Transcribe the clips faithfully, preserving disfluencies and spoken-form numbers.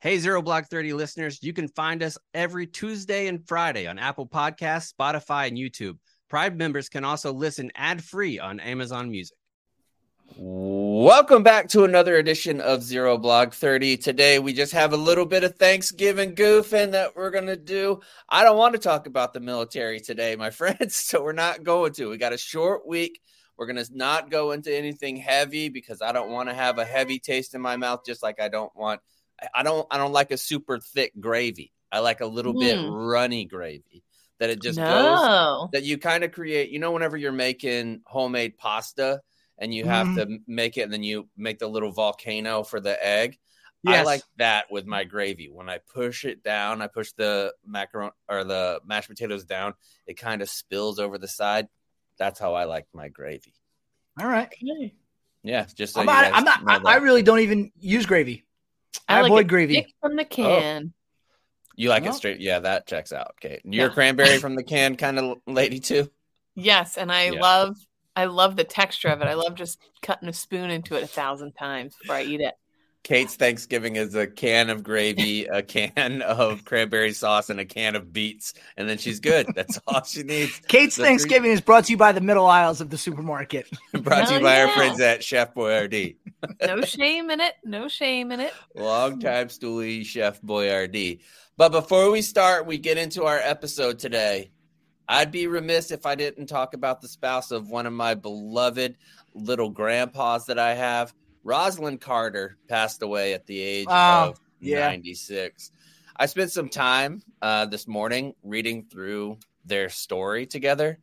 Hey, Zero Block thirty listeners, you can find us every Tuesday and Friday on Apple Podcasts, Spotify, and YouTube. Pride members can also listen ad-free on Amazon Music. Welcome back to another edition of Zero Block thirty. Today, we just have a little bit of Thanksgiving goofing that we're going to do. I don't want to talk about the military today, my friends, so we're not going to. We got a short week. We're going to not go into anything heavy because I don't want to have a heavy taste in my mouth, just like I don't want I don't I don't like a super thick gravy. I like a little mm. bit runny gravy that it just no. goes, that you kind of create, you know, whenever you're making homemade pasta and you have mm. to make it and then you make the little volcano for the egg. Yes. I like that with my gravy. When I push it down, I push the macaroni or the mashed potatoes down, it kind of spills over the side. That's how I like my gravy. All right. Yeah, just so I'm not, I'm not I, I really don't even use gravy. I, I like avoid gravy from the can. Oh. You like well. it straight? Yeah, that checks out. Okay, you're yeah. a cranberry from the can kind of lady too. Yes, and I yeah. love, I love the texture of it. I love just cutting a spoon into it a thousand times before I eat it. Kate's Thanksgiving is a can of gravy, a can of cranberry sauce, and a can of beets, and then she's good. That's all she needs. Kate's the Thanksgiving three... is brought to you by the middle aisles of the supermarket. Brought to you by yeah. our friends at Chef Boyardee. No shame in it. No shame in it. Long time stoolie Chef Boyardee. But before we start, we get into our episode today. I'd be remiss if I didn't talk about the spouse of one of my beloved little grandpas that I have. Rosalynn Carter passed away at the age oh, of yeah. ninety-six. I spent some time uh, this morning reading through their story together.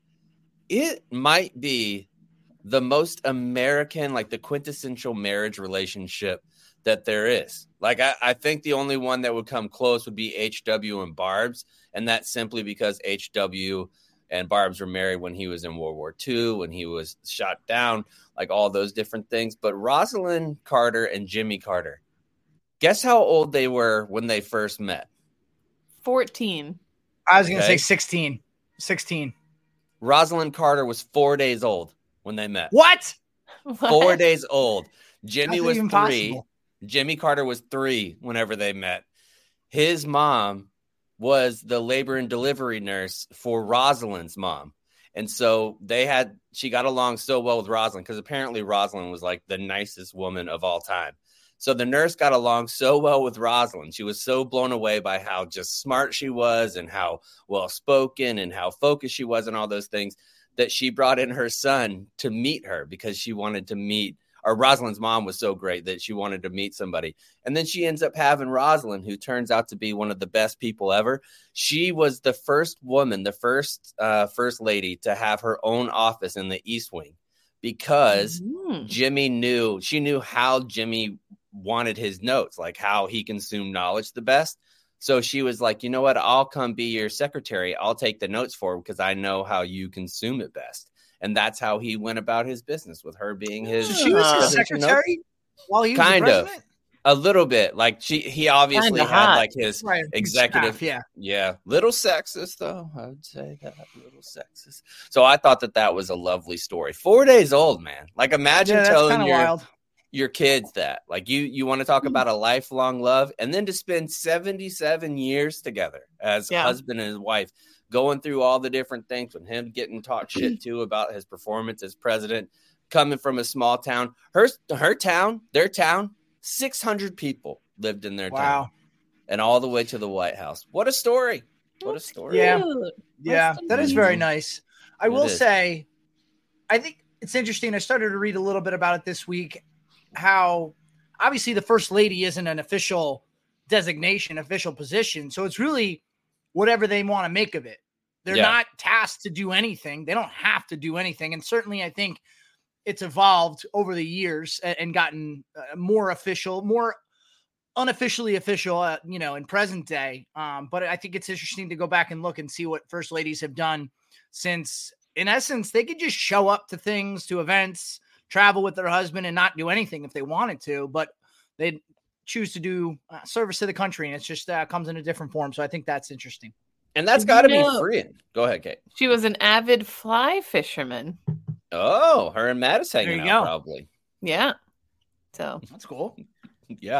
It might be the most American, like the quintessential marriage relationship that there is. Like, I, I think the only one that would come close would be H W and Barb's, and that's simply because H W and Barb's were married when he was in World War Two, when he was shot down, like all those different things. But Rosalynn Carter and Jimmy Carter, guess how old they were when they first met? fourteen. I was okay. going to say sixteen. sixteen. Rosalynn Carter was four days old when they met. What? Four what? days old. Jimmy was three. Possible. Jimmy Carter was three whenever they met. His mom was the labor and delivery nurse for Rosalynn's mom. And so they had, she got along so well with Rosalynn because apparently Rosalynn was like the nicest woman of all time. So the nurse got along so well with Rosalynn. She was so blown away by how just smart she was and how well spoken and how focused she was and all those things that she brought in her son to meet her because she wanted to meet, or Rosalynn's mom was so great that she wanted to meet somebody. And then she ends up having Rosalynn, who turns out to be one of the best people ever. She was the first woman, the first uh, first lady to have her own office in the East Wing because mm-hmm. Jimmy knew, she knew how Jimmy wanted his notes, like how he consumed knowledge the best. So she was like, you know what, I'll come be your secretary. I'll take the notes for him because I know how you consume it best. And that's how he went about his business with her being his. So she was his secretary while he was kind the president? Of a little bit. Like she, he obviously Kinda had hot. like his right. executive. Staff, yeah, yeah, little sexist though. I would say that little sexist. So I thought that that was a lovely story. Four days old, man. Like imagine yeah, telling your wild. your kids that. Like you, you want to talk about a lifelong love, and then to spend seventy-seven years together as yeah. husband and his wife. Going through all the different things with him getting talked shit to about his performance as president, coming from a small town. Her her town, their town, six hundred people lived in their wow. town. And all the way to the White House. What a story. What a story. Yeah, yeah, that is very nice. I It will is. say, I think it's interesting. I started to read a little bit about it this week, how obviously the first lady isn't an official designation, official position. So it's really whatever they want to make of it. They're Yeah. not tasked to do anything. They don't have to do anything. And certainly I think it's evolved over the years and, and gotten uh, more official, more unofficially official, uh, you know, in present day. Um, but I think it's interesting to go back and look and see what first ladies have done since, in essence, they could just show up to things, to events, travel with their husband and not do anything if they wanted to, but they choose to do uh, service to the country. And it's just uh, comes in a different form. So I think that's interesting. And that's got to No. be freeing. Go ahead, Kate. She was an avid fly fisherman. Oh, her and Matt is There hanging you out go. probably. Yeah. So That's cool. Yeah.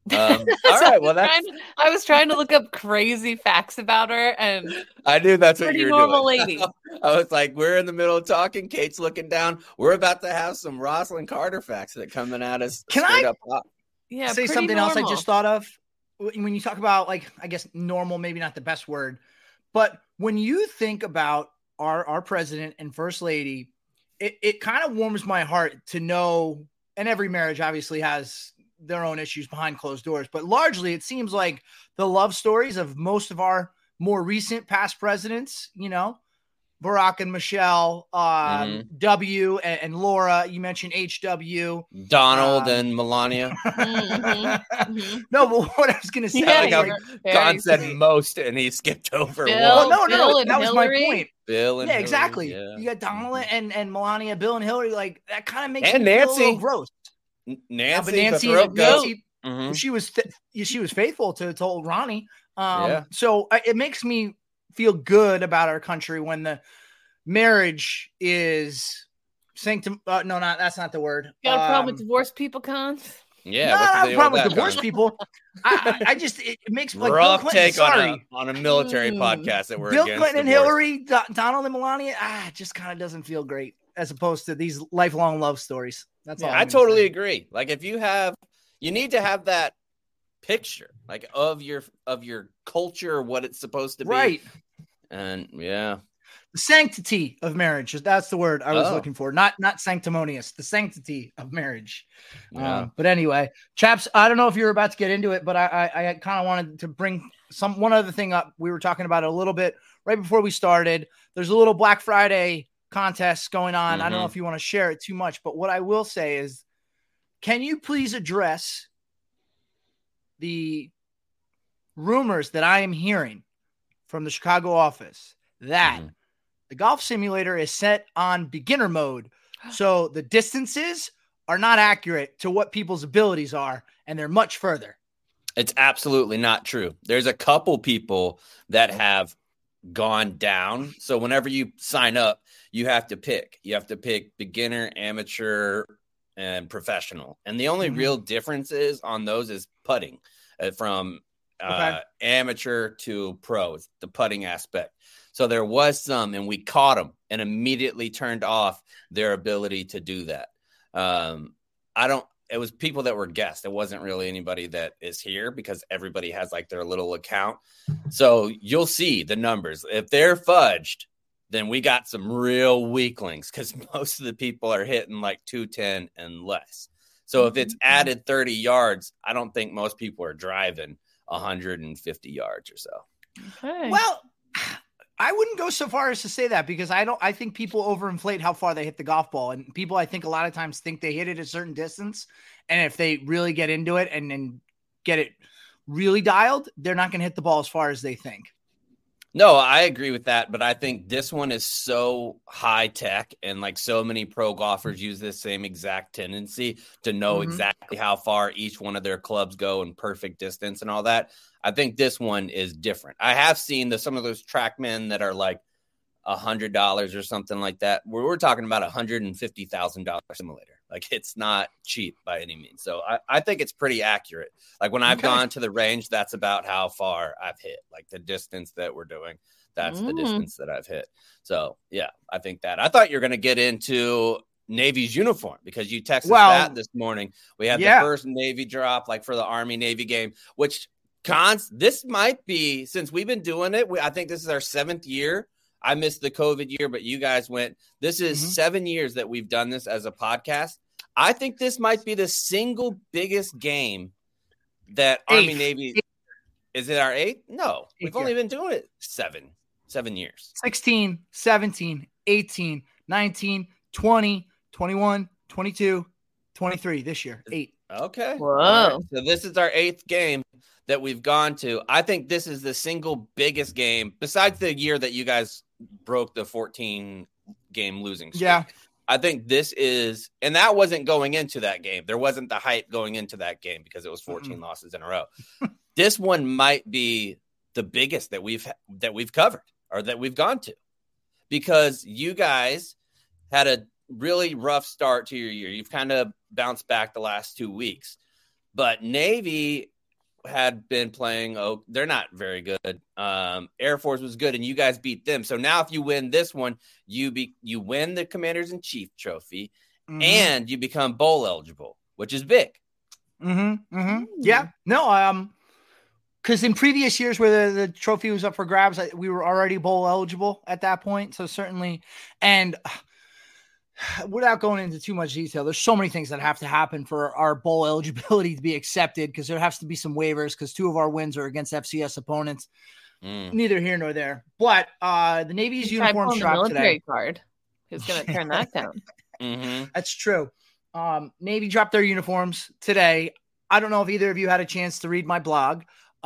Um, all right. Well, that's. To, I was trying to look up crazy facts about her, and I knew that's what you were normal doing. Lady. I was like, we're in the middle of talking. Kate's looking down. We're about to have some Rosalynn Carter facts that are coming at us. Can I up pop. Yeah, say something normal. else I just thought of? When you talk about, like, I guess normal, maybe not the best word, but when you think about our our president and first lady, it, it kind of warms my heart to know. And every marriage obviously has their own issues behind closed doors, but largely it seems like the love stories of most of our more recent past presidents, you know, Barack and Michelle, uh, mm-hmm. W and, and Laura, you mentioned H W, Donald um, and Melania. mm-hmm. No, but what I was going to say, yeah, like how Don said most and he skipped over. Bill, well, no, no, no, that was Hillary. my point. Bill and yeah, Hillary, exactly. Yeah. You got Donald and, and Melania, Bill and Hillary. Like that kind of makes and me Nancy. feel a little gross. Nancy, yeah, but Nancy, Nancy mm-hmm. she was th- she was faithful to, to old Ronnie. Um, yeah. So uh, it makes me feel good about our country when the marriage is sanctum. Uh, no, not that's not the word. You got a problem um, with divorced people, cons? Yeah, no, what's I have a problem with that, divorced Con? people. I, I, I just it, it makes like rough Bill Clinton, take sorry. on a, on a military Mm. podcast that we're Bill against Clinton and divorce. Hillary, Do- Donald and Melania. Ah, it just kind of doesn't feel great as opposed to these lifelong love stories. That's all. Yeah, I'm I totally say. agree. Like if you have, you need to have that picture, like of your of your culture, what it's supposed to be, right? And yeah, the sanctity of marriage. That's the word I was oh. looking for. Not not sanctimonious. The sanctity of marriage. Yeah. Um, but anyway, chaps, I don't know if you're about to get into it, but I I, I kind of wanted to bring some one other thing up. We were talking about it a little bit right before we started. There's a little Black Friday contest going on. Mm-hmm. I don't know if you want to share it too much, but what I will say is, can you please address the rumors that I am hearing from the Chicago office that mm-hmm. the golf simulator is set on beginner mode. So the distances are not accurate to what people's abilities are, and they're much further. It's absolutely not true. There's a couple people that have gone down. So whenever you sign up, you have to pick. You have to pick beginner, amateur, and professional. And the only mm-hmm. real difference is on those is putting uh, from uh, okay. amateur to pro. It's the putting aspect. So there was some, and we caught them and immediately turned off their ability to do that. Um, I don't, it was people that were guests. It wasn't really anybody that is here because everybody has like their little account. So you'll see the numbers. If they're fudged, then we got some real weaklings because most of the people are hitting like two ten and less. So if it's added thirty yards, I don't think most people are driving one hundred fifty yards or so. Okay. Well, I wouldn't go so far as to say that because I don't. I think people overinflate how far they hit the golf ball, and people I think a lot of times think they hit it a certain distance, and if they really get into it and then get it really dialed, they're not going to hit the ball as far as they think. No, I agree with that, but I think this one is so high tech and like so many pro golfers use this same exact tendency to know mm-hmm. exactly how far each one of their clubs go in perfect distance and all that. I think this one is different. I have seen the, some of those TrackMan that are like a hundred dollars or something like that. We're, we're talking about a hundred and fifty thousand dollar simulator. Like it's not cheap by any means. So I, I think it's pretty accurate. Like when I've okay. gone to the range, that's about how far I've hit. Like the distance that we're doing, that's mm. the distance that I've hit. So yeah, I think that. I thought you were going to get into Navy's uniform because you texted well, that this morning. We had yeah. the first Navy drop, like for the Army Navy game, which cons. This might be since we've been doing it. We, I think this is our seventh year. I missed the COVID year, but you guys went. This is mm-hmm. seven years that we've done this as a podcast. I think this might be the single biggest game that eighth. Army Navy eighth. Is it our eighth? No, eighth we've year. only been doing it seven, seven years. sixteen, seventeen, eighteen, nineteen, twenty, twenty-one, twenty-two, twenty-three this year. Eight. Okay. Whoa. Right. So this is our eighth game that we've gone to. I think this is the single biggest game besides the year that you guys broke the fourteen game losing streak. Yeah. I think this is, and that wasn't going into that game. There wasn't the hype going into that game because it was fourteen mm-hmm. losses in a row. This one might be the biggest that we've that we've covered or that we've gone to because you guys had a really rough start to your year. You've kind of bounced back the last two weeks, but Navy had been playing. Oh, they're not very good. Um, Air Force was good, and you guys beat them. So now, if you win this one, you be you win the Commanders in Chief trophy, mm-hmm. and you become bowl eligible, which is big. Mm-hmm. Mm-hmm. Yeah. No. Um. Because in previous years where the, the trophy was up for grabs, we were already bowl eligible at that point. So certainly, and without going into too much detail, there's so many things that have to happen for our bowl eligibility to be accepted, because there has to be some waivers because two of our wins are against F C S opponents. Mm. Neither here nor there. But uh, the Navy's uniform shop today. Card. Who's going to turn that down? Mm-hmm. That's true. Um, Navy dropped their uniforms today. I don't know if either of you had a chance to read my blog.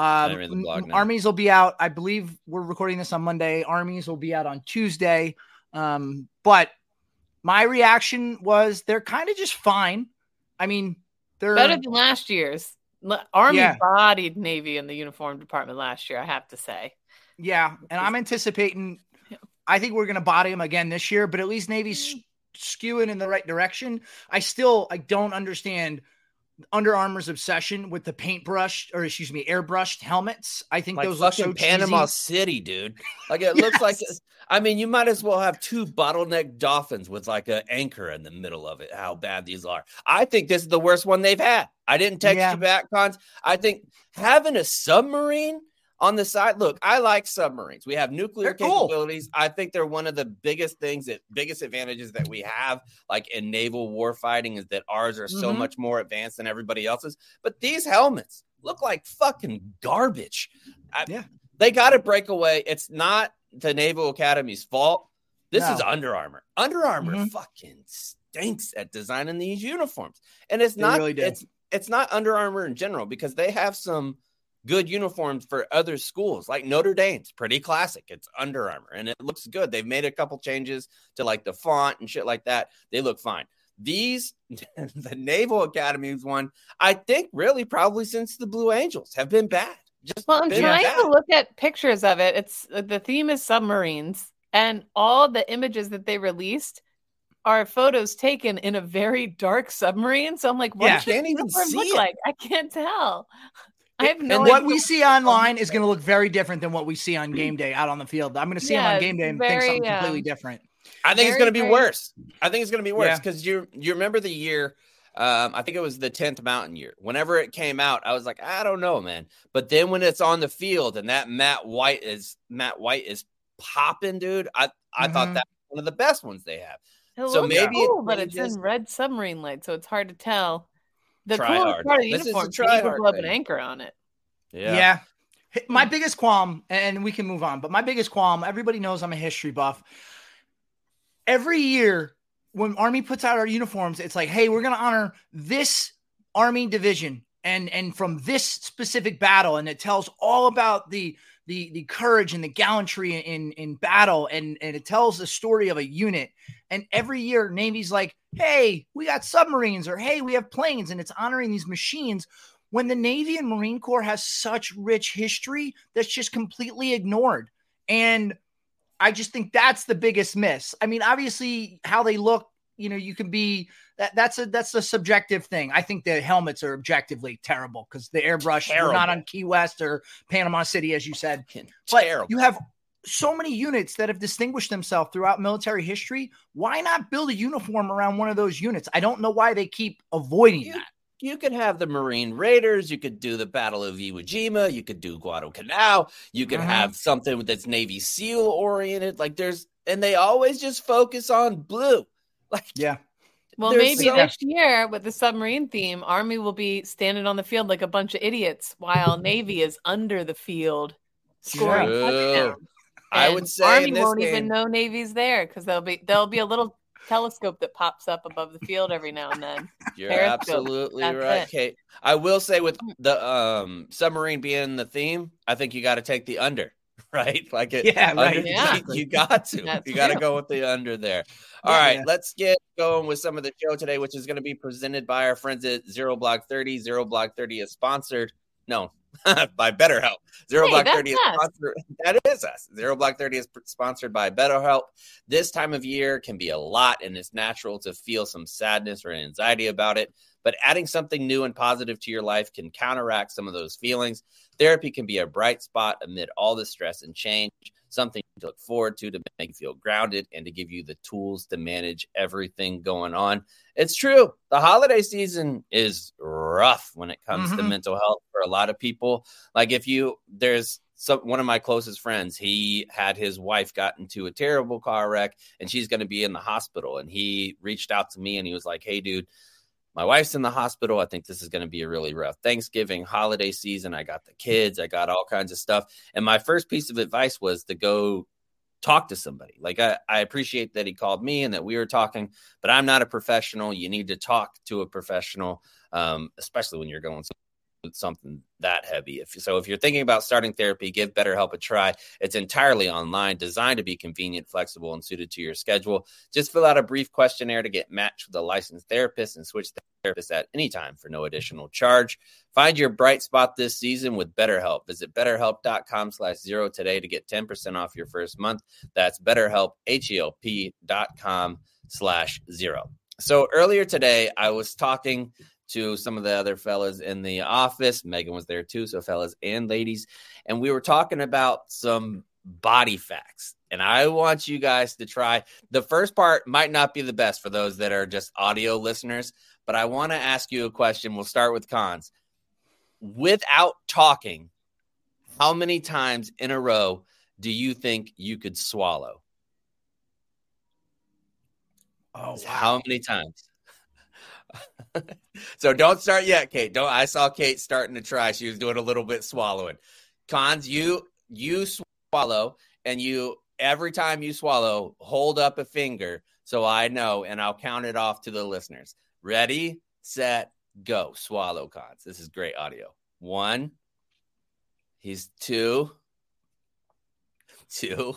Um, blog Armies will be out. I believe we're recording this on Monday. Armies will be out on Tuesday. Um, but my reaction was they're kind of just fine. I mean, they're better than last year's. Army yeah. bodied Navy in the uniform department last year, I have to say. Yeah. And I'm anticipating, I think we're going to body them again this year, but at least Navy's skewing in the right direction. I still, I don't understand Under Armour's obsession with the paintbrush, or excuse me, airbrushed helmets. I think like those look so Panama cheesy. City, dude. Like it yes. looks like. I mean, you might as well have two bottleneck dolphins with like an anchor in the middle of it. How bad these are! I think this is the worst one they've had. I didn't text yeah. you back, Cons. I think having a submarine on the side. Look, I like submarines. We have nuclear they're capabilities. Cool. I think they're one of the biggest things that biggest advantages that we have, like in naval war fighting, is that ours are mm-hmm. so much more advanced than everybody else's. But these helmets look like fucking garbage. I, yeah. They got to break away. It's not the Naval Academy's fault. This no. is Under Armour. Under Armour mm-hmm. fucking stinks at designing these uniforms. And it's they not really it's it's not Under Armour in general, because they have some good uniforms for other schools, like Notre Dame's pretty classic. It's Under Armour and it looks good. They've made a couple changes to like the font and shit like that. They look fine. These, the Naval Academy's one, I think really probably since the Blue Angels have been bad. Just well, I'm been trying bad. to look at pictures of it. It's the theme is submarines, and all the images that they released are photos taken in a very dark submarine. So I'm like, what yeah, does this uniform look it. like? I can't tell. I have no and idea. what we see online is going to look very different than what we see on game day out on the field. I'm going to see yeah, them on game day and very, think something completely um, different. I think very, it's going to be very... worse. I think it's going to be worse because yeah. you you remember the year, um, I think it was the tenth Mountain year. Whenever it came out, I was like, I don't know, man. But then when it's on the field and that Matt White is Matt White is popping, dude, I, I mm-hmm. thought that was one of the best ones they have. It so looks maybe cool, it but it's just... in red submarine light, so it's hard to tell. The try coolest hard. part of the this uniform is is you blow up an anchor on it. Yeah. yeah. My biggest qualm, and we can move on, but my biggest qualm, everybody knows I'm a history buff. Every year when Army puts out our uniforms, it's like, hey, we're going to honor this Army division and, and from this specific battle. And it tells all about the, the, the courage and the gallantry in, in battle. And, and it tells the story of a unit. And every year Navy's like, hey, we got submarines, or, hey, we have planes, and it's honoring these machines. When the Navy and Marine Corps has such rich history that's just completely ignored. And I just think that's the biggest miss. I mean, obviously how they look, you know, you can be that that's a, that's a subjective thing. I think the helmets are objectively terrible because the airbrush, we're not on Key West or Panama City, as you said, but terrible. You have so many units that have distinguished themselves throughout military history. Why not build a uniform around one of those units? I don't know why they keep avoiding you, that. You could have the Marine Raiders. You could do the Battle of Iwo Jima. You could do Guadalcanal. You could uh-huh. have something that's Navy SEAL oriented. Like there's, and they always just focus on blue. Like, yeah. Well, maybe so- this year with the submarine theme, Army will be standing on the field like a bunch of idiots while Navy is under the field scoring touchdowns. I would say Army in this won't game, even know Navy's there because there'll be there'll be a little telescope that pops up above the field every now and then. You're Periscope. Absolutely That's right, it. Kate. I will say with the um, submarine being the theme, I think you got to take the under, right? Like it, yeah, right. Under, yeah. You, you got to. That's you got to true. go with the under there. All yeah, right, yeah. Let's get going with some of the show today, which is going to be presented by our friends at Zero Block thirty. Zero Block thirty is sponsored. No, by BetterHelp. Zero hey, Block thirty is us. sponsored. That is us. Zero Block thirty is sponsored by BetterHelp. This time of year can be a lot, and it's natural to feel some sadness or anxiety about it. But adding something new and positive to your life can counteract some of those feelings. Therapy can be a bright spot amid all the stress and change, something to look forward to to make you feel grounded and to give you the tools to manage everything going on. It's true. The holiday season is rough when it comes mm-hmm. to mental health for a lot of people. Like if you, there's some, one of my closest friends, he had his wife got into a terrible car wreck and she's going to be in the hospital. And he reached out to me and he was like, hey, dude, my wife's in the hospital. I think this is going to be a really rough Thanksgiving holiday season. I got the kids. I got all kinds of stuff. And my first piece of advice was to go talk to somebody. Like I, I appreciate that he called me and that we were talking, but I'm not a professional. You need to talk to a professional, um, especially when you're going through something that heavy. If so, if you're thinking about starting therapy, give BetterHelp a try. It's entirely online, designed to be convenient, flexible, and suited to your schedule. Just fill out a brief questionnaire to get matched with a licensed therapist and switch therapists at any time for no additional charge. Find your bright spot this season with BetterHelp. Visit betterhelp.com slash zero today to get ten percent off your first month. That's BetterHelp, H-E-L-P dot com slash zero. So earlier today, I was talking to some of the other fellas in the office. Megan was there too, so fellas and ladies. And we were talking about some body facts. And I want you guys to try. The first part might not be the best for those that are just audio listeners, but I want to ask you a question. We'll start with Cons. Without talking, how many times in a row do you think you could swallow? Oh, wow. How many times? So don't start yet, Kate. Don't. I saw Kate starting to try. She was doing a little bit swallowing. Cons, you you swallow, and you every time you swallow, hold up a finger so I know, and I'll count it off to the listeners. Ready, set, go. Swallow, Cons. This is great audio. One. He's two. Two.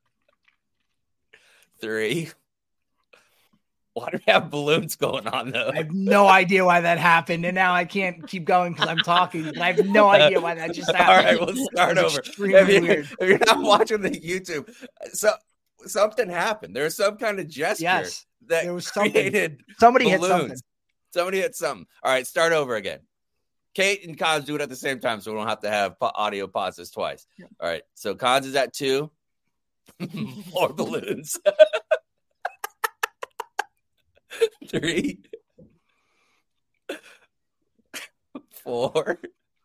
Three. Why do we have balloons going on, though? I have no idea why that happened, and now I can't keep going because I'm talking, but I have no idea why that just happened. All right, we'll start over. If, you, if you're not watching the YouTube, so something happened. There was some kind of gesture yes, that there was created somebody balloons. hit something. Somebody hit something. All right, start over again. Kate and Cons do it at the same time, so we don't have to have audio pauses twice. Yeah. All right, so Cons is at two. More balloons. Three, four.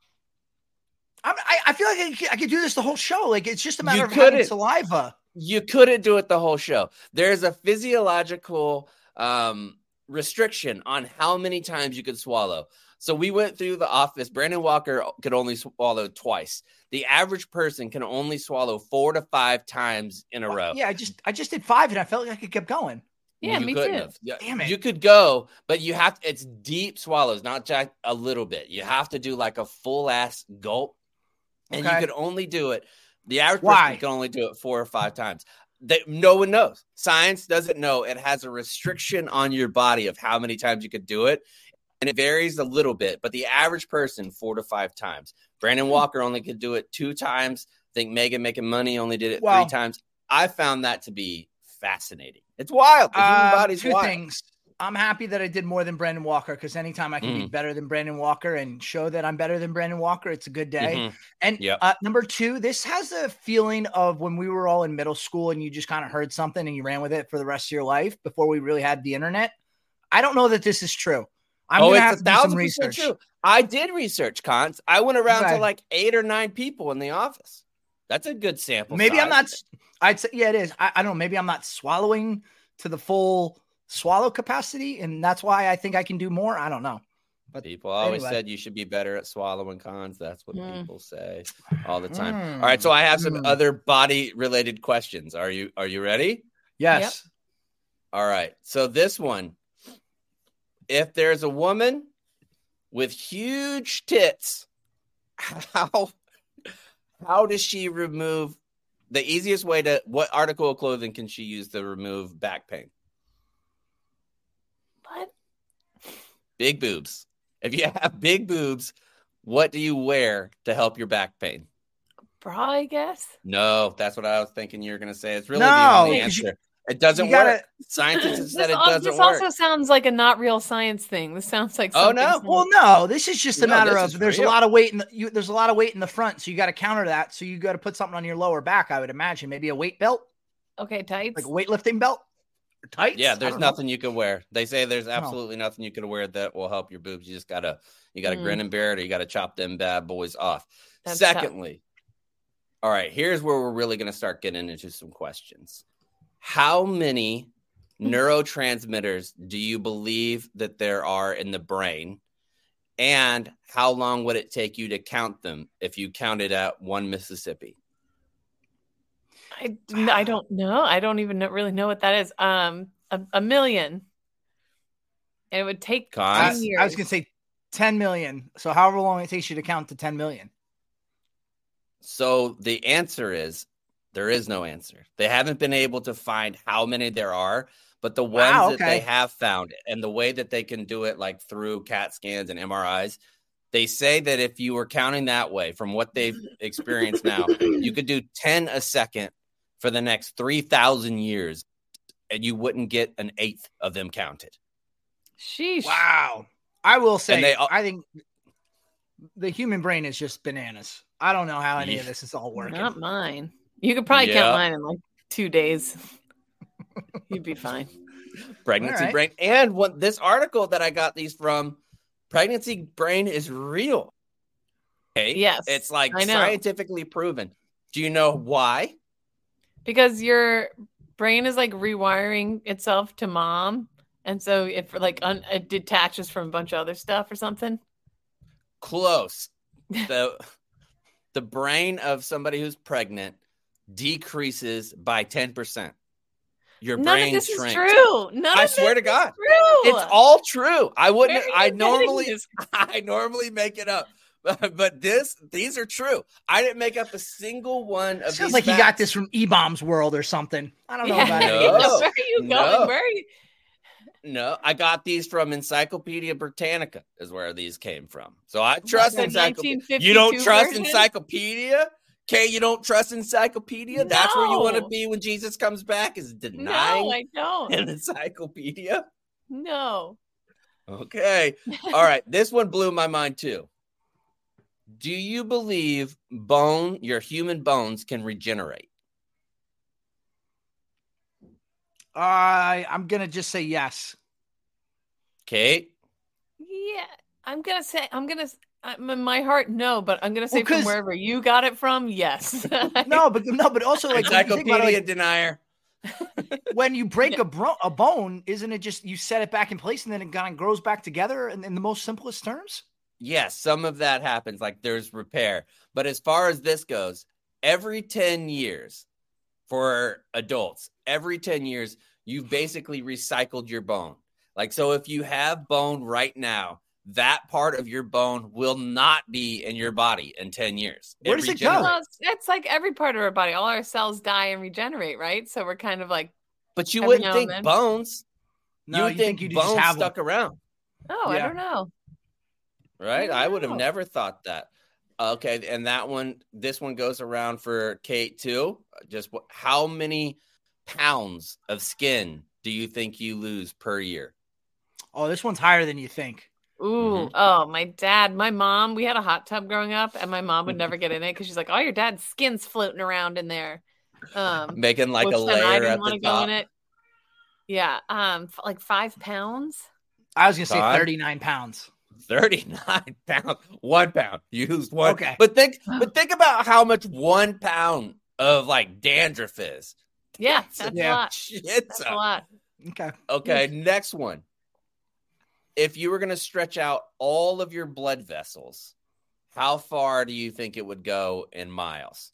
I'm, I I feel like I could, I could do this the whole show. Like it's just a matter you of having couldn't. saliva. You couldn't do it the whole show. There's a physiological um, restriction on how many times you could swallow. So we went through the office. Brandon Walker could only swallow twice. The average person can only swallow four to five times in a row. Yeah, I just I just did five, and I felt like I could keep going. Yeah, you me couldn't too. Have. Yeah, Damn it. You could go, but you have to, it's deep swallows, not just a little bit. You have to do like a full ass gulp, and okay. you could only do it. The average Why? person can only do it four or five times. They, no one knows. Science doesn't know. It has a restriction on your body of how many times you could do it, and it varies a little bit. But the average person, four to five times. Brandon Walker only could do it two times. I think Megan Making Money only did it well, three times. I found that to be fascinating. It's wild. The human uh, body's two wild. things. I'm happy that I did more than Brandon Walker because anytime I can mm. be better than Brandon Walker and show that I'm better than Brandon Walker, it's a good day. Mm-hmm. And yep. uh, number two, this has a feeling of when we were all in middle school and you just kind of heard something and you ran with it for the rest of your life before we really had the internet. I don't know that this is true. I'm oh, going to have have to do some research. research. True. I did research, Cons. I went around okay. to like eight or nine people in the office. That's a good sample. Maybe size. I'm not. I'd say, yeah, it is. I, I don't know. Maybe I'm not swallowing to the full swallow capacity, and that's why I think I can do more. I don't know. But people always anyway. said you should be better at swallowing, Cons. That's what mm. people say all the time. Mm. All right, so I have some mm. other body-related questions. Are you Are you ready? Yes. Yep. All right. So this one, if there's a woman with huge tits, how how does she remove? The easiest way to, what article of clothing can she use to remove back pain? What? Big boobs. If you have big boobs, What do you wear to help your back pain? Bra, I guess. No, that's what I was thinking you were going to say. It's really No, the only 'cause answer. you- It doesn't you gotta- work. Scientists have said This, it al- doesn't this work. also sounds like a not real science thing. This sounds like Oh, something no. someone- Well, no, this is just a No, matter this of is there's real. a lot of weight in the, you, there's a lot of weight in the front, so you got to counter that. So you got to put something on your lower back. I would imagine maybe a weight belt, Okay, tights. like a weightlifting belt, or tights. Yeah, I there's don't know. nothing you can wear. They say there's absolutely nothing you can wear that will help your boobs. You just gotta, you gotta Mm. grin and bear it, or you gotta chop them bad boys off. That's tough. Secondly, all right, here's where we're really gonna start getting into some questions. How many neurotransmitters do you believe that there are in the brain? And how long would it take you to count them if you counted at one Mississippi? I, I don't know. I don't even know, really know what that is. Um, a, a million. And it would take Con? I, ten years. I was gonna say ten million. So however long it takes you to count to ten million. So the answer is there is no answer. They haven't been able to find how many there are, but the ones Wow, that okay. they have found and the way that they can do it, like through CAT scans and M R Is, they say that if you were counting that way from what they've experienced now, you could do ten a second for the next three thousand years and you wouldn't get an eighth of them counted. Sheesh. Wow. I will say, And they- I think the human brain is just bananas. I don't know how any Yeah. of this is all working. Not mine. You could probably Yeah. count mine in like two days. You'd be fine. Pregnancy All right. brain. And what this article that I got these from, pregnancy brain is real. Okay. Yes, It's like I know. scientifically proven. Do you know why? Because your brain is like rewiring itself to mom. And so if like un- it detaches from a bunch of other stuff or something. Close. The the brain of somebody who's pregnant decreases by ten percent. Your None brain of this shrinks. is true. None I of swear this to God. is true. It's all true. I wouldn't Where are I you getting normally this? I normally make it up. But this these are true. I didn't make up a single one of Sounds these like you got facts. this from E-Bombs World or something. I don't know Yeah. about No. any of this. Where are you going? No. Where are you? No, I got these from Encyclopedia Britannica is where these came from. So I trust the Encyclopedia. nineteen fifty-two You don't trust version? Encyclopedia? Okay, you don't trust Encyclopedia? That's where you want to No. be when Jesus comes back, is denying No, I don't. an encyclopedia? No. Okay. All right. This one blew my mind too. Do you believe bone, your human bones can regenerate? I I'm gonna just say yes. Kate? Yeah, I'm gonna say I'm gonna. I'm in my heart, no, but I'm gonna say Well, 'cause- from wherever you got it from, yes. No, but no, but also like when you think about Encyclopedia it, denier. like, when you break a bro- a bone, isn't it just you set it back in place and then it kind of grows back together in, in the most simplest terms? Yes, some of that happens. Like there's repair. But as far as this goes, every ten years for adults, every ten years, you've basically recycled your bone. Like, so if you have bone right now, that part of your bone will not be in your body in ten years. Where does it go? regenerates. Well, it's, it's like every part of our body. All our cells die and regenerate, right? So we're kind of like, But you Every wouldn't now and think then. bones. No, you you, would think, think, you just bones have stuck them. around, oh, I Yeah. don't know. right? I I don't would have know. never thought that. Okay, and that one, this one goes around for Kate too. Just wh- how many pounds of skin do you think you lose per year? Oh, this one's higher than you think. Ooh, Mhm. oh, my dad, my mom, we had a hot tub growing up, and my mom would never get in it because she's like, oh, your dad's skin's floating around in there. Um, Making like which a then I layer didn't at want the to go top. in it. Yeah, um, f- like five pounds. I was gonna say Todd? thirty-nine pounds. thirty-nine pounds, one pound. You used one. Okay. But think, but think about how much one pound of like dandruff is. Yeah, that's Yeah. a lot. Shit. That's a lot. Okay. Okay, next one. If you were going to stretch out all of your blood vessels, how far do you think it would go in miles?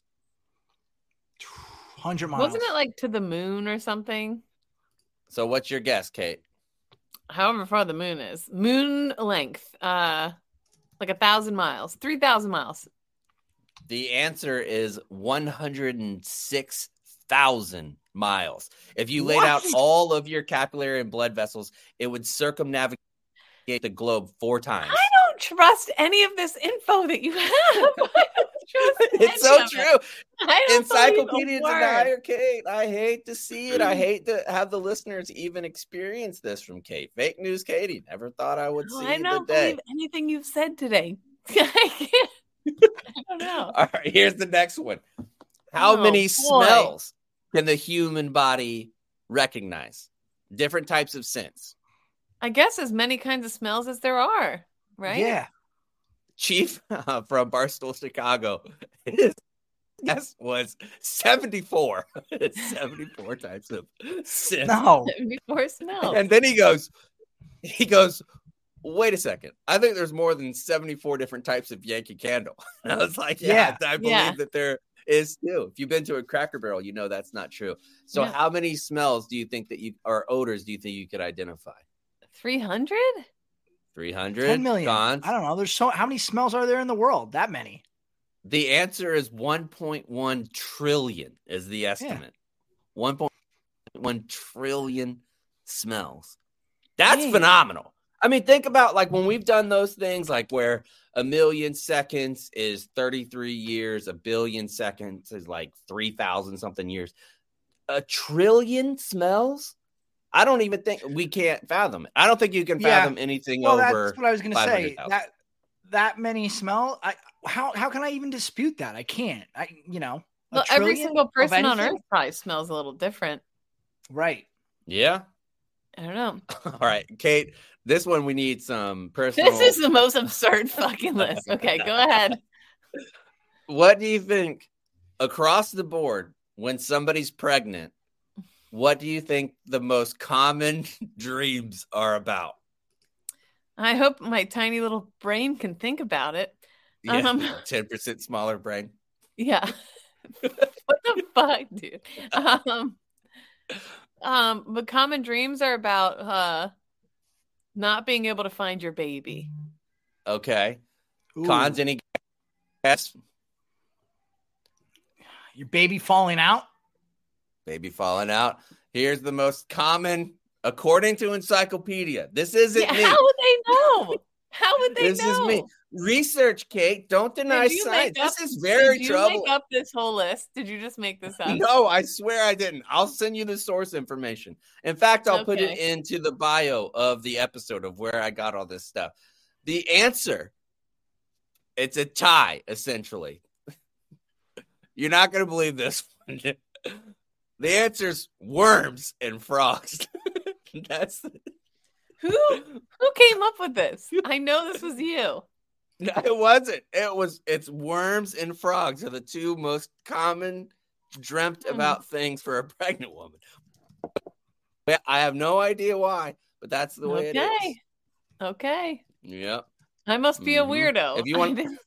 one hundred miles. Wasn't it like to the moon or something? So what's your guess, Kate? However far the moon is. Moon length, uh, like a thousand miles, three thousand miles. The answer is one hundred six thousand miles. If you laid out What? all of your capillary and blood vessels, it would circumnavigate the globe four times. I don't don't trust any of this info that you have. I don't trust It's so of true. It. I don't Encyclopedia believe a denier, Kate. I hate to see it. I hate to have the listeners even experience this from Kate. Fake news, Katie. Never thought I would No, see I the don't day. believe anything you've said today. I can't. I don't know. All right, here's the next one. How Oh, many boy. smells can the human body recognize? Different types of scents. I guess as many kinds of smells as there are, right? Yeah. Chief uh, from Barstool, Chicago, his guess was seventy-four. seventy-four types of scents. No. Before smells. And then he goes, he goes, wait a second. I think there's more than seventy-four different types of Yankee Candle. And I was like, yeah, Yeah. I believe Yeah. that there is too. If you've been to a Cracker Barrel, you know that's not true. So Yeah. how many smells do you think that you, or odors do you think you could identify? three hundred? three hundred? ten million. Gone. I don't know. There's so how many smells are there in the world? That many. The answer is one point one trillion is the estimate. one point one trillion smells. That's Dang. phenomenal. I mean, think about like when we've done those things, like where a million seconds is thirty-three years, a billion seconds is like three thousand something years. A trillion smells? I don't even think we can't fathom it. I don't think you can Yeah. fathom anything Well, over. that's what I was going to say. five hundred thousand. That that many smell. I how how can I even dispute that? I can't. I you know. a Well, every trillion single of person on anything? Earth probably smells a little different. Right. Yeah. I don't know. All right, Kate, this one we need some personal. This is the most absurd fucking list. Okay, go ahead. What do you think across the board when somebody's pregnant? What do you think the most common dreams are about? I hope my tiny little brain can think about it. Yeah, Um, ten percent smaller brain. Yeah. What the fuck, dude? Um, um, but common dreams are about uh not being able to find your baby. Okay. Ooh, Cons, any guess? your baby falling out. Baby falling out. Here's the most common, according to Encyclopedia. This isn't Yeah, me. how would they know? How would they This know? is me. Research, Kate. Don't deny Did you science. make up- This is very Did you troubling. make up this whole list? Did you just make this up? No, I swear I didn't. I'll send you the source information. In fact, I'll put it Okay. into the bio of the episode of where I got all this stuff. The answer, it's a tie, essentially. You're not going to believe this one. The answer's worms and frogs. That's Who who came up with this? I know this was you. it wasn't. It was it's worms and frogs are the two most common dreamt Hmm. about things for a pregnant woman. I have no idea why, but that's the way it is. Okay. Okay. Yep. I must be Mhm. a weirdo. If you want- I didn't,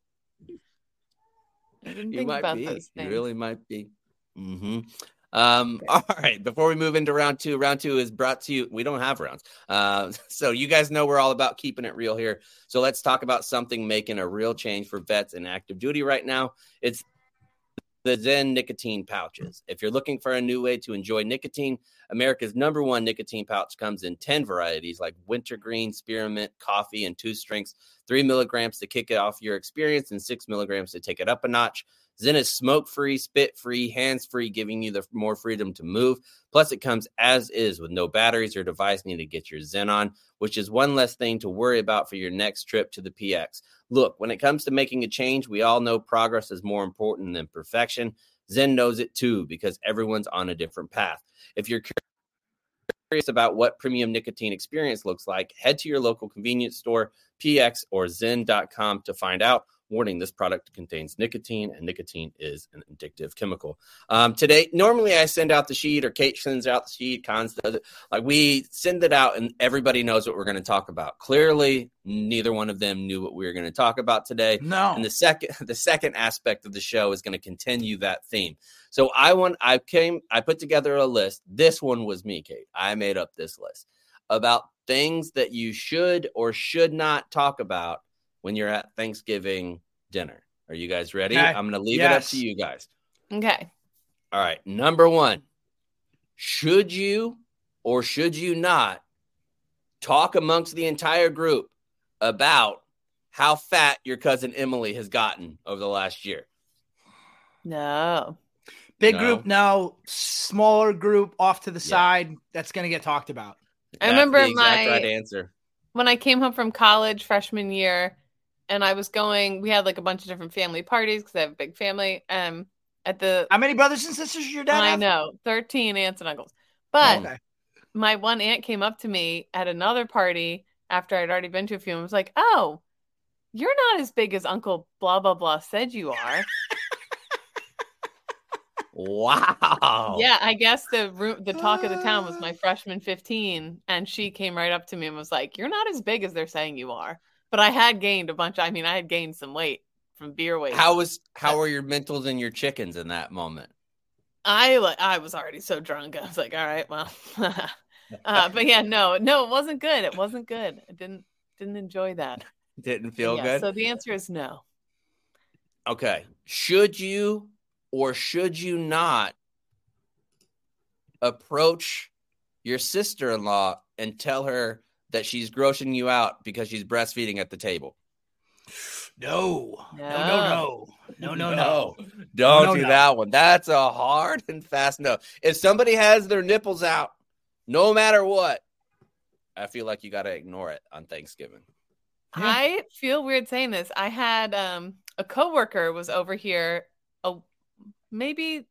I didn't You think might about be. those You things. really might be. Mm-hmm. Um, all right. Before we move into round two, round two is brought to you. We don't have rounds. Uh, so you guys know we're all about keeping it real here. So let's talk about something making a real change for vets in active duty right now. It's the Zen nicotine pouches. If you're looking for a new way to enjoy nicotine, America's number one nicotine pouch comes in ten varieties like wintergreen, spearmint, coffee, and two strengths, three milligrams to kick it off your experience and six milligrams to take it up a notch. Zen is smoke-free, spit-free, hands-free, giving you the more freedom to move. Plus, it comes as is with no batteries or device needed to get your Zen on, which is one less thing to worry about for your next trip to the P X. Look, when it comes to making a change, we all know progress is more important than perfection. Zen knows it too, because everyone's on a different path. If you're curious about what premium nicotine experience looks like, head to your local convenience store, P X, or zen dot com to find out. Warning, this product contains nicotine, and nicotine is an addictive chemical. Um, today, normally I send out the sheet, or Kate sends out the sheet, Cons does it. Like, we send it out, and everybody knows what we're going to talk about. Clearly, neither one of them knew what we were going to talk about today. No. And the second, the second aspect of the show is going to continue that theme. So I want, I came, I put together a list. This one was me, Kate. I made up this list about things that you should or should not talk about when you're at Thanksgiving dinner. Are you guys ready? Okay. I'm going to leave Yes. it up to you guys. Okay. All right. Number one, should you or should you not talk amongst the entire group about how fat your cousin Emily has gotten over the last year? No. Big No. group, no. Smaller group off to the Yeah. side. That's going to get talked about. I That's remember the exact my right answer. when I came home from college freshman year, and I was going. We had like a bunch of different family parties because I have a big family. Um, at the How many brothers and sisters does your dad I have? know thirteen aunts and uncles, but Okay. my one aunt came up to me at another party after I'd already been to a few and was like, "Oh, you're not as big as Uncle blah blah blah said you are." Wow. Yeah, I guess the room, the talk of the town was my freshman fifteen, and she came right up to me and was like, "You're not as big as they're saying you are." But I had gained a bunch. I mean, I had gained some weight from beer weight. How was how were your mentals and your chickens in that moment? I like I was already so drunk. I was like, "All right, well," uh, but yeah, no, no, it wasn't good. It wasn't good. I didn't didn't enjoy that. Didn't feel Yeah, good. so the answer is no. Okay. Should you or should you not approach your sister-in-law and tell her that she's grossing you out because she's breastfeeding at the table? No. No, No. no, no. No, no, no. Don't No, do no. that one. That's a hard and fast no. If somebody has their nipples out, no matter what, I feel like you got to ignore it on Thanksgiving. Yeah. I feel weird saying this. I had um, a coworker was over here a, maybe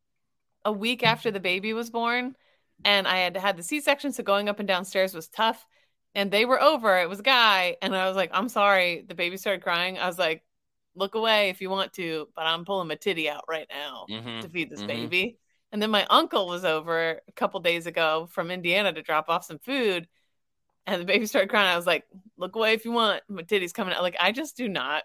a week after the baby was born, and I had had the C-section, so going up and downstairs was tough. And they were over. It was a guy, and I was like, "I'm sorry." The baby started crying. I was like, "Look away if you want to, but I'm pulling my titty out right now Mhm, to feed this mhm. baby." And then my uncle was over a couple days ago from Indiana to drop off some food. And the baby started crying. I was like, "Look away if you want. My titty's coming out." Like, I just do not.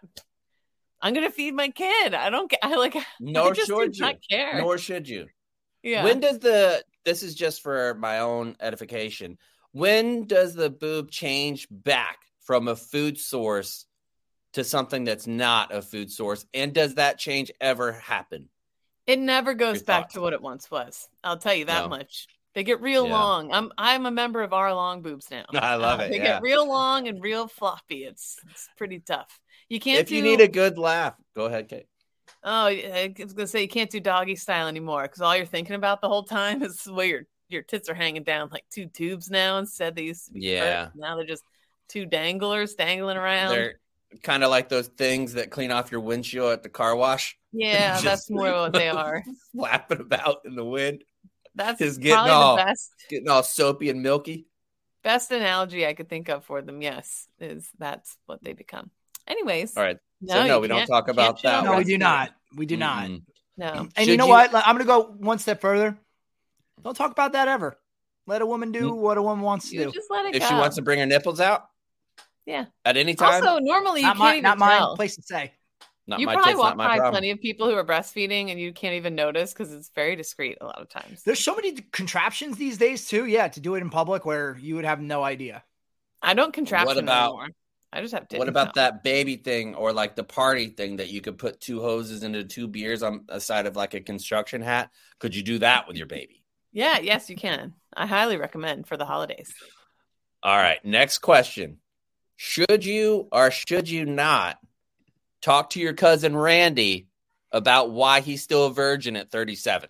I'm gonna feed my kid. I don't care. I like. Nor I just should do you. not care. Nor should you. yeah. When does the this is just for my own edification. When does the boob change back from a food source to something that's not a food source? And does that change ever happen? It never goes Your back thoughts? to what it once was. I'll tell you that No. much. They get real Yeah. long. I'm I'm a member of our long boobs now. I love Uh, it, They yeah. get real long and real floppy. It's it's pretty tough. You can't If do. you need a good laugh, go ahead, Kate. Oh, I was gonna say you can't do doggy style anymore because all you're thinking about the whole time is the way your your tits are hanging down like two tubes now. Instead, they used to be Yeah. first. Now they're just two danglers dangling around. They're kind of like those things that clean off your windshield at the car wash. yeah, Just- that's more what they are. Flapping about in the wind, That's Just getting probably all- the best getting all soapy and milky. best analogy I could think of for them. Yes, is that's what they become. Anyways, All right. no, so no, you we don't can't- talk can't about shit on that No, one. we do breastfeeding. not. We do not. Mm-mm. No, And Should you know you- what? I'm going to go one step further. Don't talk about that ever. Let a woman do Mm. what a woman wants to you do. just let it If go. she wants to bring her nipples out yeah. at any time, Also, normally you Not can't my, even not my tell. place to say. not You my probably tits, walk not my by problem. plenty of people who are breastfeeding and you can't even notice because it's very discreet a lot of times. There's so many contraptions these days too. Yeah, to do it in public where you would have no idea. I don't contraption What about- anymore. I just have titties. What about now. that baby thing or like the party thing that you could put two hoses into two beers on the side of like a construction hat? Could you do that with your baby? Yeah, yes, you can. I highly recommend for the holidays. All right. Next question. Should you or should you not talk to your cousin Randy about why he's still a virgin at thirty-seven?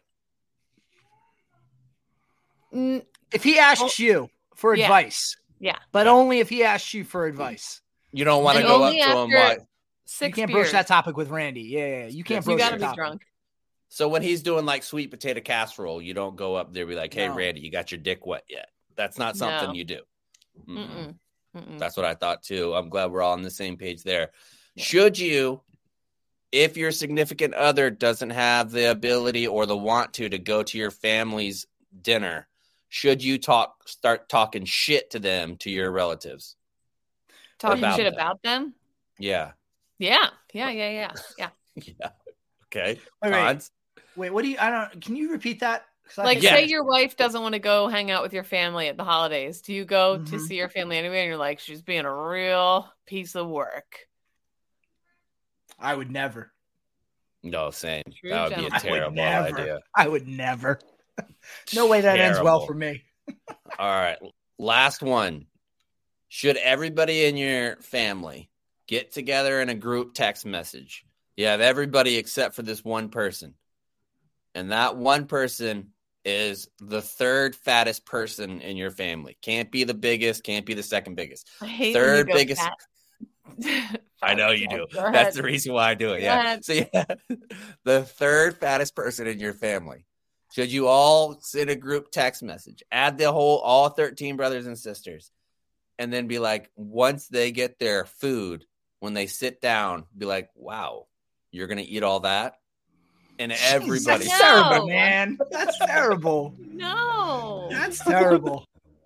Mm, If he asks you for Yeah. advice, yeah, but only if he asks you for advice. You don't want to And go up only to him. after- Why? six you can't beers. broach that topic with Randy. Yeah, yeah, yeah. You can't You You broach got to that be topic. drunk. So when he's doing like sweet potato casserole, you don't go up there and be like, hey, No. Randy, you got your dick wet yet? That's not something No. you do. Mm-mm. Mm-mm. Mm-mm. That's what I thought too. I'm glad we're all on the same page there. Yeah. Should you, if your significant other doesn't have the ability or the want to to go to your family's dinner, should you talk start talking shit to them, to your relatives? Talking about shit them. about them. Yeah. Yeah, yeah, yeah, yeah, yeah. Yeah. Okay. Wait, wait, Cons? wait. What do you? I don't. Can you repeat that? 'Cause I Like, think- Yeah. say your wife doesn't want to go hang out with your family at the holidays. Do you go to Mhm. see your family anyway? And you're like, she's being a real piece of work. I would never. No, same. True That would be a gentleman. I would terrible never. idea. I would never. No way that ends well Terrible. for me. All right. Last one. Should everybody in your family get together in a group text message. You have everybody except for this one person. And that one person is the third fattest person in your family. Can't be the biggest, can't be the second biggest. I hate third when you go biggest. fat. I know you do. Go That's ahead. the reason why I do it. Go Yeah. ahead. So yeah, the third fattest person in your family. Should you all send a group text message, add the whole, all thirteen brothers and sisters, and then be like, once they get their food, when they sit down, be like, wow, you're going to eat all that? And everybody. That's No. terrible, man. That's terrible. No. That's terrible.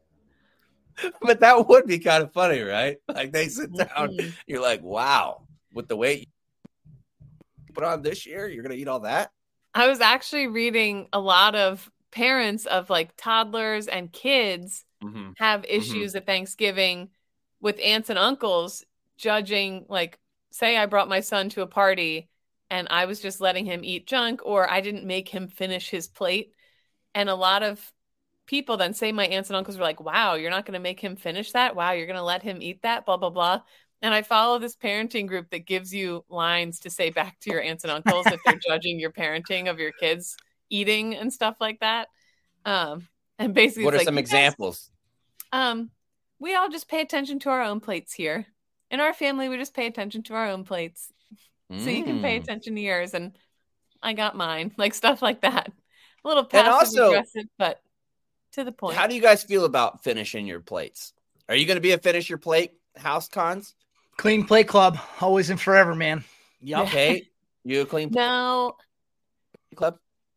But that would be kind of funny, right? Like they sit down, Mhm. you're like, wow, with the weight you put on this year, you're going to eat all that? I was actually reading a lot of parents of like toddlers and kids Mm-hmm. have issues at Thanksgiving with aunts and uncles judging, like, say I brought my son to a party and I was just letting him eat junk, or I didn't make him finish his plate. And a lot of people then say my aunts and uncles were like, wow, you're not going to make him finish that? Wow, you're going to let him eat that? Blah, blah, blah. And I follow this parenting group that gives you lines to say back to your aunts and uncles if they're judging your parenting of your kids eating and stuff like that. Um, and basically, What are it's like, some "You guys- examples? Um, we all just pay attention to our own plates here. In our family, we just pay attention to our own plates. So you can pay Mm. attention to yours, and I got mine. Like stuff like that. A little And passive also- aggressive, but to the point. How do you guys feel about finishing your plates? Are you going to be a finish your plate house, Cons? Clean plate club, always and forever, man. Yep. Okay. You a clean plate No, club?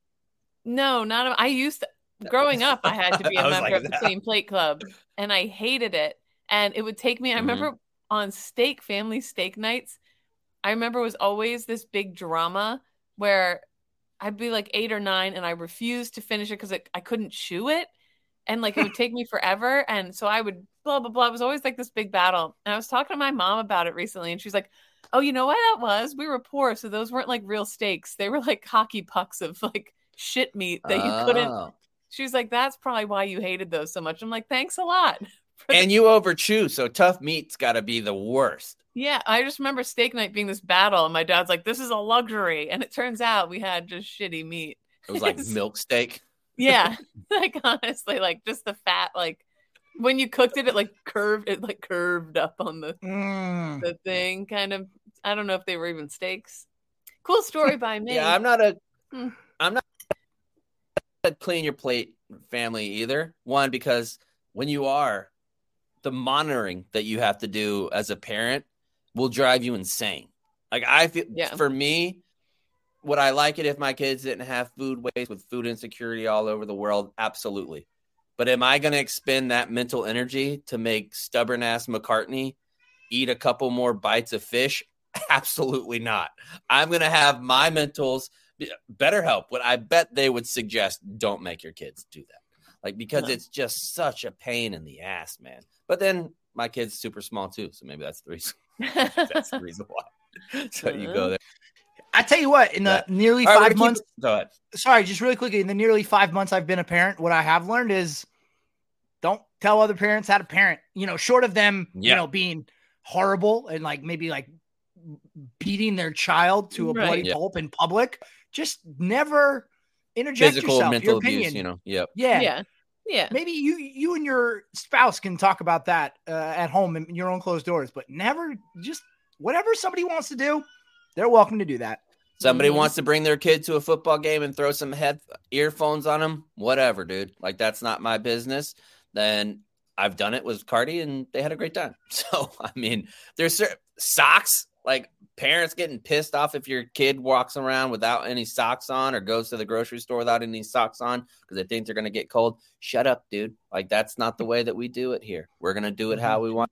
no, not. A, I used to, growing up, I had to be a I was member like of the that. Clean Plate Club, and I hated it. And it would take me. I Mhm. remember on steak family steak nights. I remember it was always this big drama where I'd be like eight or nine, and I refused to finish it because I couldn't chew it, and like it would take me forever. And so I would blah blah blah. It was always like this big battle. And I was talking to my mom about it recently, and she's like, "Oh, you know what that was? We were poor, so those weren't like real steaks. They were like hockey pucks of like shit meat that you couldn't." Oh. She was like, "That's probably why you hated those so much." I'm like, "Thanks a lot." for the- And you over chew, so tough meat's got to be the worst. Yeah, I just remember steak night being this battle, and my dad's like, "This is a luxury," and it turns out we had just shitty meat. It was like It's- milk steak. Yeah, like honestly, like just the fat, like when you cooked it, it like curved, it like curved up on the Mm. the thing. Kind of, I don't know if they were even steaks. Cool story by me. Yeah, I'm not a Hmm. I'm not a clean your plate family either. One, because when you are, the monitoring that you have to do as a parent will drive you insane. Like I feel Yeah. for me, would I like it if my kids didn't have food waste with food insecurity all over the world? Absolutely. But am I going to expend that mental energy to make stubborn ass McCartney eat a couple more bites of fish? Absolutely not. I'm going to have my mentals. BetterHelp, what I bet they would suggest, don't make your kids do that. Like, because No. it's just such a pain in the ass, man. But then my kid's super small too. So maybe that's the reason. That's the reason why. So you go there. I tell you what, in the Yeah. nearly All right, we're five gonna keep months, it- Go ahead. sorry, just really quickly, in the nearly five months I've been a parent, what I have learned is don't tell other parents how to parent. You know, short of them, you Yeah. know, being horrible and like maybe like beating their child to a Right. bloody Yeah. pulp in public, just never interject Physical, yourself, mental your abuse, opinion. you know. Yep. Yeah. yeah, yeah. Maybe you you and your spouse can talk about that uh, at home in your own closed doors, but never just whatever somebody wants to do, they're welcome to do that. Somebody Mhm. wants to bring their kid to a football game and throw some head earphones on them. Whatever, dude. Like, that's not my business. Then I've done it with Cardi and they had a great time. So, I mean, there's certain socks, like parents getting pissed off if your kid walks around without any socks on or goes to the grocery store without any socks on because they think they're going to get cold. Shut up, dude. Like, that's not the way that we do it here. We're going to do it how we want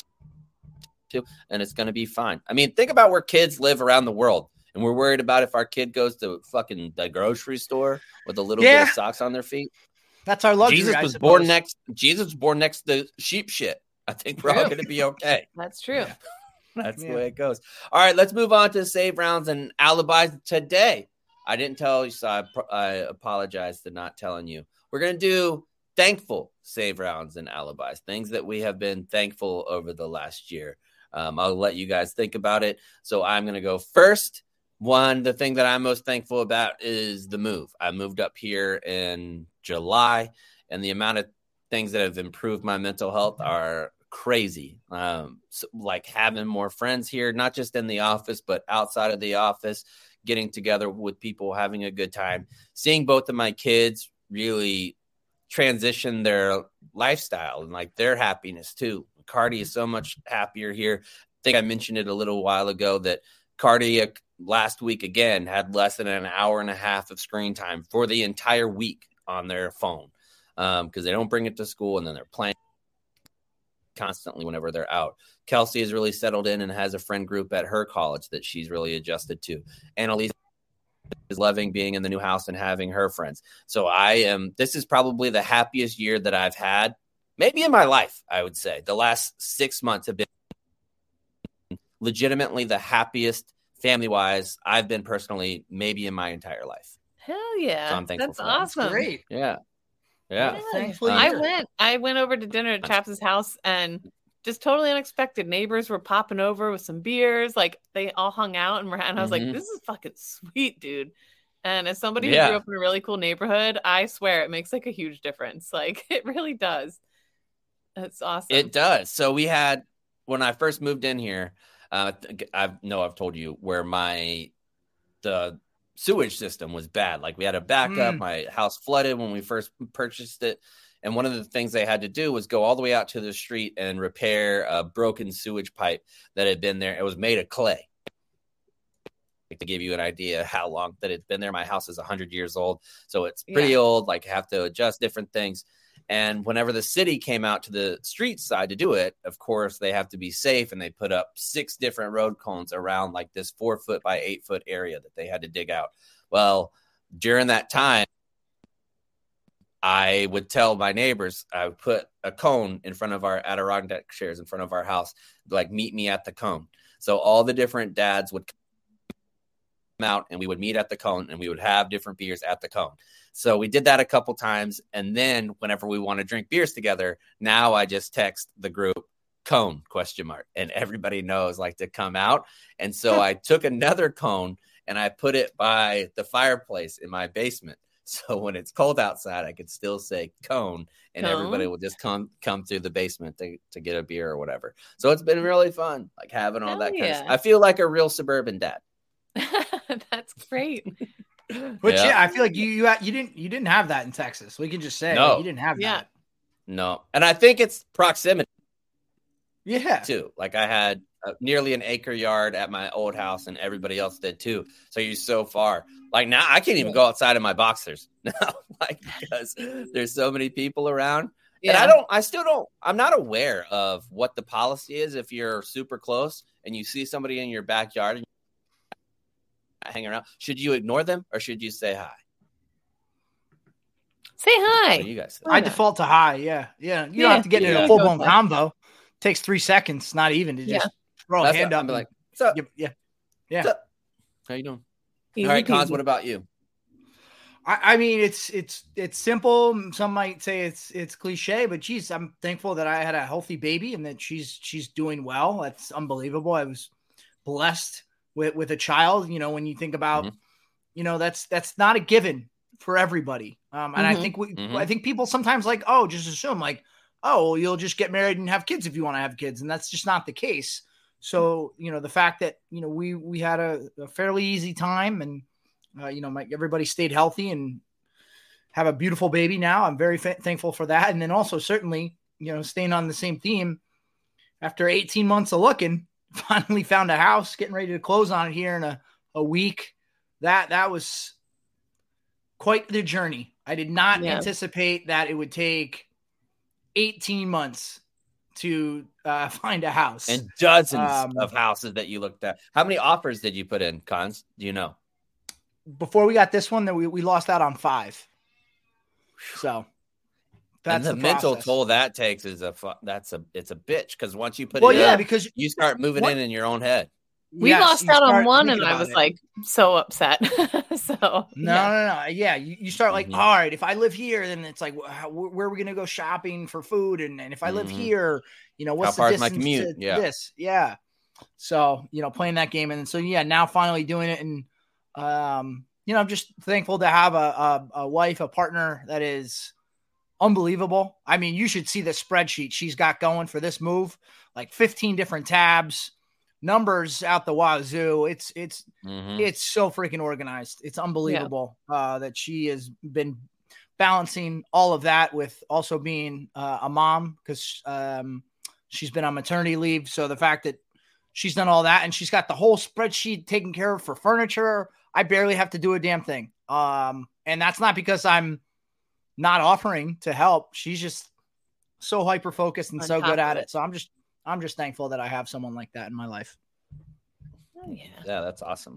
to, and it's going to be fine. I mean, think about where kids live around the world. And we're worried about if our kid goes to fucking the grocery store with a little Yeah. bit of socks on their feet. That's our luxury. Jesus I was born suppose. next. Jesus was born next to sheep shit. I think we're all True. going to be okay. That's true. That's Yeah. the way it goes. All right, let's move on to save rounds and alibis today. I didn't tell you, so I, I apologize for not telling you. We're going to do thankful save rounds and alibis, things that we have been thankful over the last year. Um, I'll let you guys think about it. So I'm going to go first. One, the thing that I'm most thankful about is the move. I moved up here in July, and the amount of things that have improved my mental health are crazy. Um, so like having more friends here, not just in the office, but outside of the office, getting together with people, having a good time, seeing both of my kids really transition their lifestyle and like their happiness too. Cardi is so much happier here. I think I mentioned it a little while ago that Cardi last week again had less than an hour and a half of screen time for the entire week on their phone because um, they don't bring it to school, and then they're playing constantly whenever they're out. Kelsey is really settled in and has a friend group at her college that she's really adjusted to. Annalise is loving being in the new house and having her friends. So I am, this is probably the happiest year that I've had, maybe in my life, I would say. The last six months have been legitimately the happiest family-wise I've been personally, maybe in my entire life. Hell yeah. So I'm thankful That's for that. awesome. That's great. Yeah. Yeah. Yeah. Thankfully, I you're- went I went over to dinner at Chaps' house, and just totally unexpected. Neighbors were popping over with some beers. Like they all hung out, and, we're, and I was Mhm. like, this is fucking sweet, dude. And as somebody Yeah. who grew up in a really cool neighborhood, I swear it makes like a huge difference. Like it really does. It's awesome. It does. So we had, when I first moved in here, uh, I know I've told you where my, the sewage system was bad. Like we had a backup. Mm. My house flooded when we first purchased it. And one of the things they had to do was go all the way out to the street and repair a broken sewage pipe that had been there. It was made of clay. To give you an idea how long that it's been there. My house is one hundred years old. So it's pretty Yeah. old, like have to adjust different things. And whenever the city came out to the street side to do it, of course, they have to be safe. And they put up six different road cones around like this four foot by eight foot area that they had to dig out. Well, during that time, I would tell my neighbors, I would put a cone in front of our Adirondack chairs in front of our house, like meet me at the cone. So all the different dads would come out and we would meet at the cone and we would have different beers at the cone. So we did that a couple times. And then whenever we want to drink beers together, now I just text the group cone question mark, and everybody knows like to come out. And so I took another cone and I put it by the fireplace in my basement. So when it's cold outside, I could still say cone, and Cone. everybody will just come come through the basement to, to get a beer or whatever. So it's been really fun, like having all Hell that kind of yeah. stuff. I feel like a real suburban dad. That's great. But yeah. Yeah. I feel like you you you didn't you didn't have that in Texas. We can just say No. you didn't have Yeah. that. No, and I think it's proximity Yeah. too. Like I had uh, nearly an acre yard at my old house, and everybody else did too. So you're so far. Like now, I can't even go outside in my boxers now, like because there's so many people around. And I don't, I still don't, I'm not aware of what the policy is if you're super close and you see somebody in your backyard and you're hanging around. Should you ignore them or should you say hi? Say hi. What do you guys think? I Yeah. default to high. Yeah. Yeah. You Yeah. don't have to get into Yeah. a full blown Go. combo. Takes three seconds, not even, to Yeah. just throw a That's hand what- up. I'm and- like, what's up? yeah. Yeah. Yeah. What's up? How you doing? Easy All right, Cons, peasy. what about you? I, I mean, it's it's it's simple. Some might say it's it's cliche, but geez, I'm thankful that I had a healthy baby and that she's she's doing well. That's unbelievable. I was blessed with with a child. You know, when you think about, Mhm. you know, that's that's not a given for everybody. Um, and I Mhm. think we, Mhm. I think people sometimes like, oh, just assume like, oh, well, you'll just get married and have kids if you want to have kids, and that's just not the case. So, you know, the fact that you know we we had a, a fairly easy time and. Uh, you know, my, everybody stayed healthy and have a beautiful baby now. I'm very fa- thankful for that. And then also certainly, you know, staying on the same theme after eighteen months of looking, finally found a house, getting ready to close on it here in a, a week. That, that was quite the journey. I did not Yeah. anticipate that it would take eighteen months to uh, find a house. And dozens Um, of houses that you looked at. How many offers did you put in, Cons? Do you know? Before we got this one, that we, we lost out on five. So that's and the, the mental process. toll that takes is a fu- that's a it's a bitch because once you put Well, it yeah, in, because you start moving What- in in your own head. We yes, lost you out on start one, thinking and I about was it. like so upset. so no, yeah. no, no, yeah. You, you start like, Mhm. all right, if I live here, then it's like, wh- how, where are we going to go shopping for food? And, and if I live Mhm. here, you know, what's How far the is my distance commute? to Yeah. this? Yeah. So, you know, playing that game. And so, yeah, now finally doing it. And, um, you know, I'm just thankful to have a, a, a wife, a partner that is unbelievable. I mean, you should see the spreadsheet she's got going for this move, like fifteen different tabs, numbers out the wazoo. It's, it's, mm-hmm. it's so freaking organized. It's unbelievable yeah. uh, that she has been balancing all of that with also being uh, a mom, because um, she's been on maternity leave. So the fact that she's done all that and she's got the whole spreadsheet taken care of for furniture, I barely have to do a damn thing. Um, and that's not because I'm not offering to help. She's just so hyper focused and on so good at it. it. So I'm just, I'm just thankful that I have someone like that in my life. Oh, yeah. Yeah, that's awesome.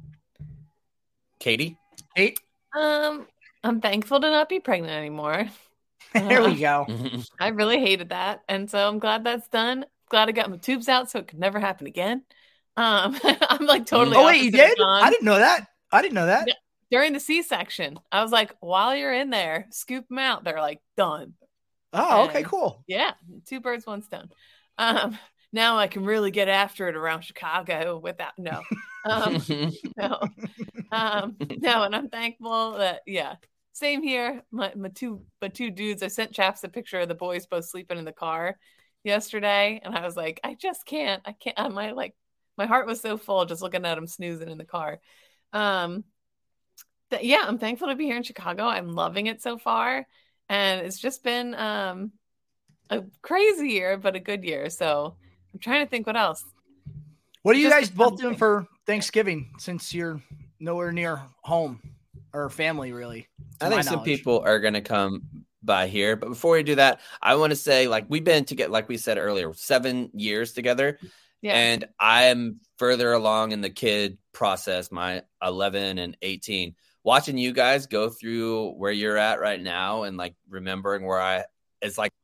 Katie? Kate? Um, I'm thankful to not be pregnant anymore. There we go. I really hated that. And so I'm glad that's done. Glad I got my tubes out so it could never happen again. Um, I'm like totally. Oh, wait, you did? I didn't know that. I didn't know that. Yeah. During the C-section, I was like, while you're in there, scoop them out. They're like, done. Oh, and okay, cool. Yeah. Two birds, one stone. Um, now I can really get after it around Chicago without, no. Um, no. Um, no, and I'm thankful that, yeah. Same here. My, my two my two dudes, I sent Chaps a picture of the boys both sleeping in the car yesterday. And I was like, I just can't. I can't. I my like my heart was so full just looking at them snoozing in the car. Um th- yeah, I'm thankful to be here in Chicago. I'm loving it so far. And it's just been um a crazy year, but a good year. So I'm trying to think what else. What are you just guys both doing for Thanksgiving since you're nowhere near home or family, really? I think some people are going to come by here. But before we do that, I want to say, like, we've been together, like we said earlier, seven years together. Yeah. And I'm further along in the kid process, my eleven and eighteen. Watching you guys go through where you're at right now and, like, remembering where I, it's like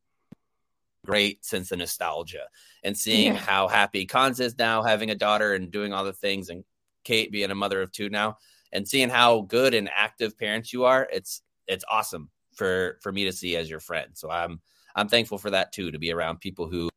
great sense of nostalgia. And seeing yeah. how happy Cons is now, having a daughter and doing all the things, and Kate being a mother of two now. And seeing how good and active parents you are, it's it's awesome for, for me to see as your friend. So I'm I'm thankful for that too, to be around people who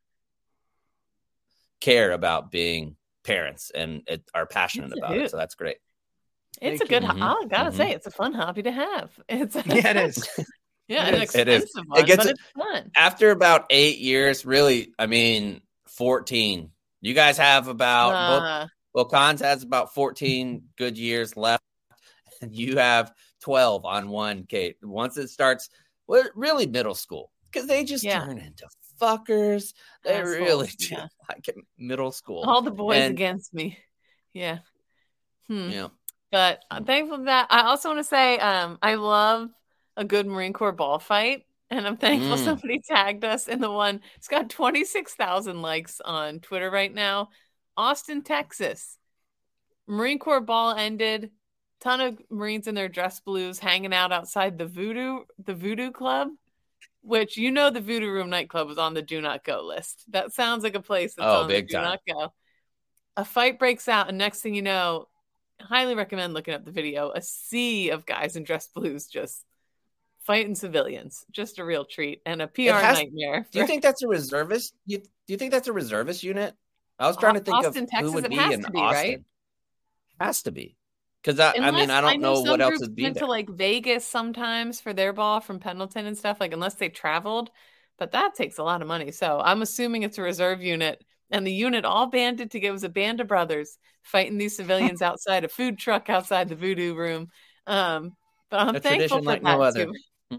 care about being parents and it, are passionate about it. So that's great. It's Thank a good. Mm-hmm. I gotta mm-hmm. say, it's a fun hobby to have. It's yeah, it is. Yeah, it an is. expensive it is. one, it gets but it, it's fun. After about eight years, really. I mean, fourteen. You guys have about. Uh, both, Well, Cons has about fourteen good years left, and you have twelve on one, Kate. Once it starts, well, really middle school, because they just yeah. turn into fuckers. They Assholes, really do. Yeah. Like middle school. All the boys and, against me. Yeah. Hmm. Yeah. But I'm thankful for that. I also want to say um, I love a good Marine Corps ball fight. And I'm thankful mm. somebody tagged us in the one. It's got twenty-six thousand likes on Twitter right now. Austin, Texas. Marine Corps ball ended. Ton of Marines in their dress blues hanging out outside the Voodoo, the Voodoo Club, which, you know, the Voodoo Room nightclub was on the do not go list. That sounds like a place that's oh, on big the do time. not go. A fight breaks out, and next thing you know, I highly recommend looking up the video. A sea of guys in dress blues just fighting civilians. Just a real treat and a P R has, nightmare. Do you think that's a reservist? You, do you think that's a reservist unit? I was trying to think Austin, of Texas, who would be in in be, Austin. Right? Has to be. Because I, I mean, I don't I know, know what else would be went there. To like Vegas sometimes for their ball from Pendleton and stuff, like unless they traveled, but that takes a lot of money. So I'm assuming it's a reserve unit, and the unit all banded together. It was a band of brothers fighting these civilians outside a food truck outside the Voodoo Room. Um, but I'm a thankful for like that no too.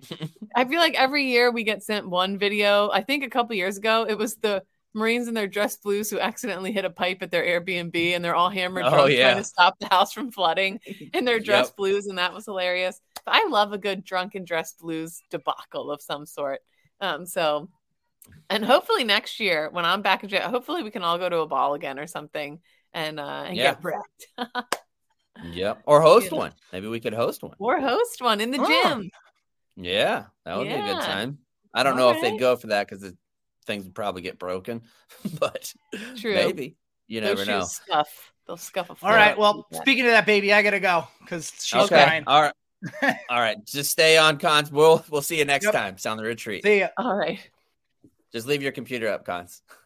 I feel like every year we get sent one video. I think a couple years ago it was the Marines in their dress blues who accidentally hit a pipe at their Airbnb, and they're all hammered drunk oh, yeah. trying to stop the house from flooding in their dress yep. blues, and that was hilarious. But I love a good drunken dress blues debacle of some sort. Um, so, and hopefully next year when I'm back in jail, hopefully we can all go to a ball again or something and uh, and yeah. get wrecked. Yep, or host yeah. one. Maybe we could host one. Or host one in the oh. gym. Yeah, that would yeah. be a good time. I don't all know right. if they'd go for that because the things would probably get broken, but True. maybe. You Those never know. Scuff. They'll scuff a All right. Well, speaking of that, baby, I gotta go because she's okay. crying. All right. All right. Just stay on, Cons. We'll we'll see you next yep. time. Sound the retreat. See ya. All right. Just leave your computer up, Cons.